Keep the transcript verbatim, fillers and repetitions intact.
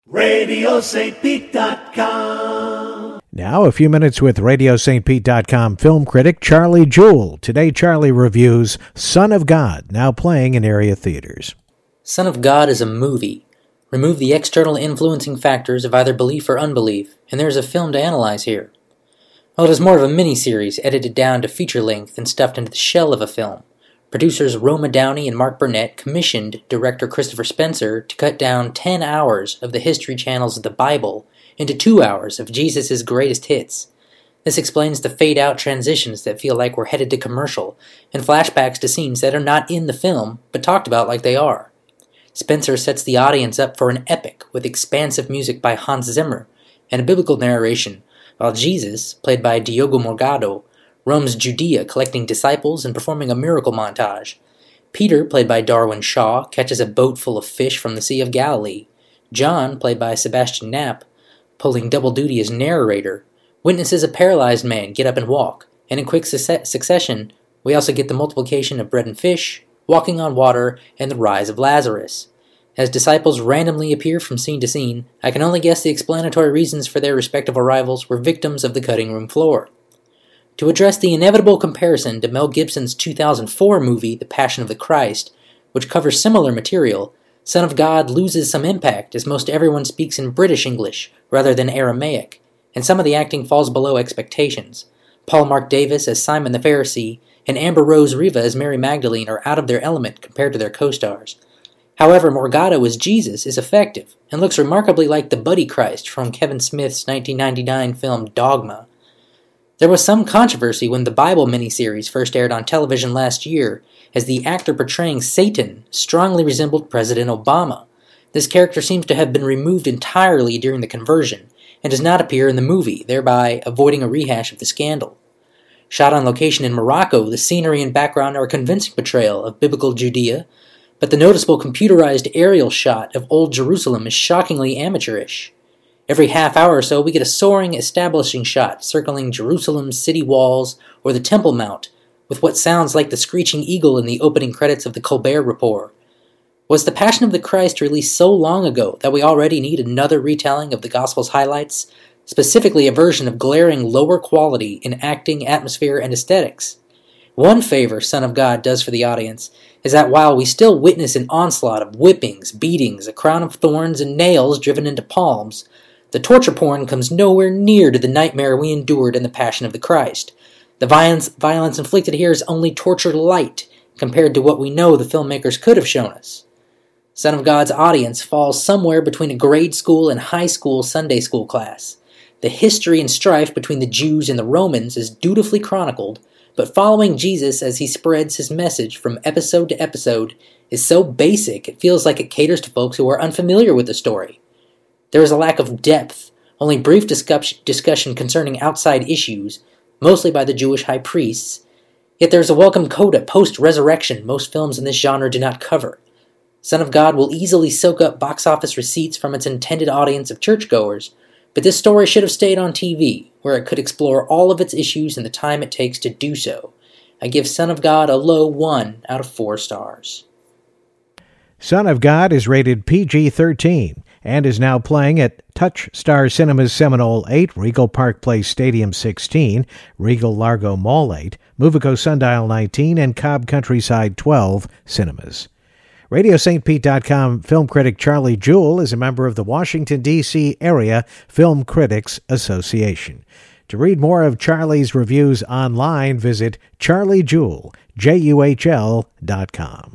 radio st pete dot com. Now, a few minutes with radio st pete dot com film critic Charlie Jewell. Today, Charlie reviews Son of God, now playing in area theaters. Son of God is a movie. Remove the external influencing factors of either belief or unbelief, and there's a film to analyze here. Well, it is more of a mini-series edited down to feature length and stuffed into the shell of a film. Producers Roma Downey and Mark Burnett commissioned director Christopher Spencer to cut down ten hours of the History Channel's The Bible into two hours of Jesus' greatest hits. This explains the fade-out transitions that feel like we're headed to commercial, and flashbacks to scenes that are not in the film, but talked about like they are. Spencer sets the audience up for an epic with expansive music by Hans Zimmer and a biblical narration, while Jesus, played by Diogo Morgado, roams Judea collecting disciples and performing a miracle montage. Peter, played by Darwin Shaw, catches a boat full of fish from the Sea of Galilee. John, played by Sebastian Knapp, pulling double duty as narrator, witnesses a paralyzed man get up and walk, and in quick su- succession, we also get the multiplication of bread and fish, walking on water, and the rise of Lazarus. As disciples randomly appear from scene to scene, I can only guess the explanatory reasons for their respective arrivals were victims of the cutting room floor. To address the inevitable comparison to Mel Gibson's two thousand four movie, The Passion of the Christ, which covers similar material, Son of God loses some impact as most everyone speaks in British English rather than Aramaic, and some of the acting falls below expectations. Paul Mark Davis as Simon the Pharisee and Amber Rose Riva as Mary Magdalene are out of their element compared to their co-stars. However, Morgado as Jesus is effective and looks remarkably like the Buddy Christ from Kevin Smith's nineteen ninety-nine film Dogma. There was some controversy when the Bible miniseries first aired on television last year, as the actor portraying Satan strongly resembled President Obama. This character seems to have been removed entirely during the conversion, and does not appear in the movie, thereby avoiding a rehash of the scandal. Shot on location in Morocco, the scenery and background are a convincing portrayal of biblical Judea, but the noticeable computerized aerial shot of Old Jerusalem is shockingly amateurish. Every half hour or so, we get a soaring establishing shot circling Jerusalem's city walls or the Temple Mount, with what sounds like the screeching eagle in the opening credits of the Colbert Report. Was The Passion of the Christ released so long ago that we already need another retelling of the Gospel's highlights, specifically a version of glaring lower quality in acting, atmosphere, and aesthetics? One favor Son of God does for the audience is that while we still witness an onslaught of whippings, beatings, a crown of thorns, and nails driven into palms, the torture porn comes nowhere near to the nightmare we endured in The Passion of the Christ. The violence, violence inflicted here is only torture light compared to what we know the filmmakers could have shown us. Son of God's audience falls somewhere between a grade school and high school Sunday school class. The history and strife between the Jews and the Romans is dutifully chronicled, but following Jesus as he spreads his message from episode to episode is so basic it feels like it caters to folks who are unfamiliar with the story. There is a lack of depth, only brief discussion concerning outside issues, mostly by the Jewish high priests, yet there is a welcome coda post-resurrection most films in this genre do not cover. Son of God will easily soak up box office receipts from its intended audience of churchgoers, but this story should have stayed on T V, where it could explore all of its issues in the time it takes to do so. I give Son of God a low one out of four stars. Son of God is rated P G thirteen and is now playing at Touchstar Cinemas Seminole eight, Regal Park Place Stadium sixteen, Regal Largo Mall eight, Movico Sundial nineteen, and Cobb Countryside twelve cinemas. radio st pete dot com film critic Charlie Jewell is a member of the Washington, D C Area Film Critics Association. To read more of Charlie's reviews online, visit charlie jewell, J U H L, dot com.